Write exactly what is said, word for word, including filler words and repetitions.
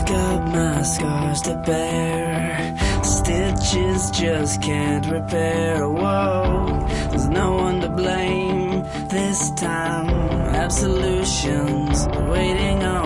got my scars to bear. Stitches just can't repair. Whoa, there's no one to blame this time. Absolution's waiting on